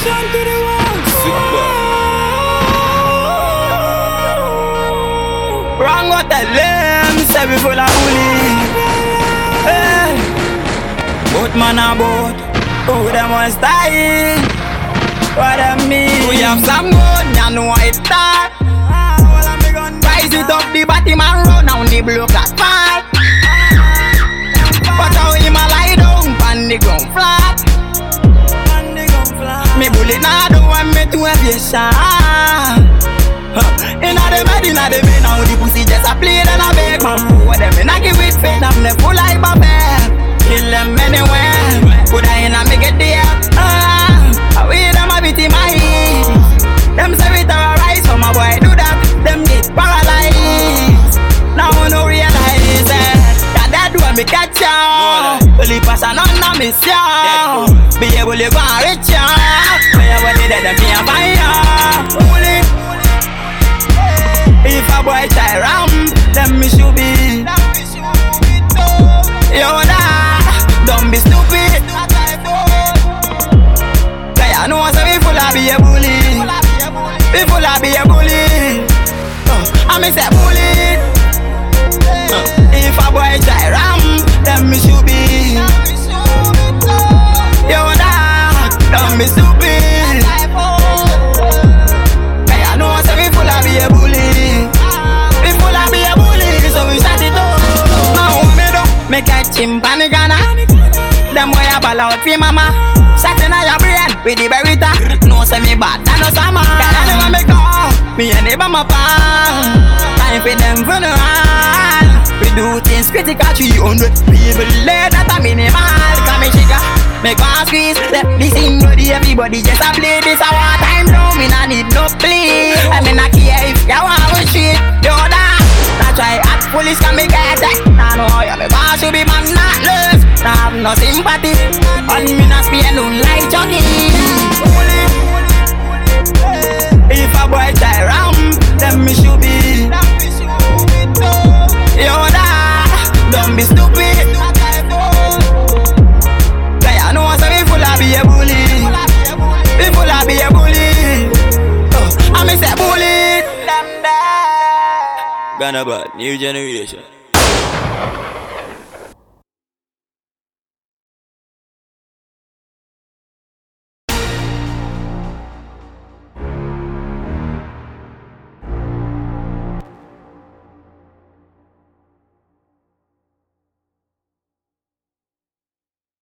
Nation to the world. Sick boy. Wrong what I learn, say we full of bully. Hey. Both man and both, who them was dying? What I mean? We have some good, you know it's start. Rise it up, the body man run down the block like fire. But how him a lie down, pan the ground flat. Me bullet now don't want me to have a shot. Inna the bed, now the pussy just a play, then I beg man. What them in a give it fit, I'm the full like a bear. Kill them anywhere, put her in a make it there. I wear them a bit in my head. Them say we terrorize, so my boy do that. Them get paralyzed. Now I no realize that when me catch ya, only pass on me miss ya. Be able to go and reach ya. Be able to let them can't find ya. If a boy try ram, then me should be. Yo da, don't be stupid. Cause I know so we full of be a bully. We full of be a bully. I me say bully. If a boy try ram, then me should be. Yo da, don't be stupid. Cause I know so we full of be a bully. We full of be a bully, so we start it up. Now me do, me catch him panicana. Them boy a ball out fi mama. Shot inna your brain with the berita. No say me bad, I know some man. Cause I never make up, me and neighbor my pan. Time for them funeral. We do things critical, 300 people late, that a minimal. Come me chica, make one squeeze. Let this in body, everybody just a play. This a one time now, me nah need no play. I mean I care if you want to cheat. Yo da, nah try at police can make it. Nah know how you me boss to be man not love. Nah have no sympathy, and me not spend no like jogging. If a boy try ram, then me should be. Yo da, don't be stupid. Cause I know so we full of be a bully. We full of be a bully. I me say bully. Ghana bad, new generation.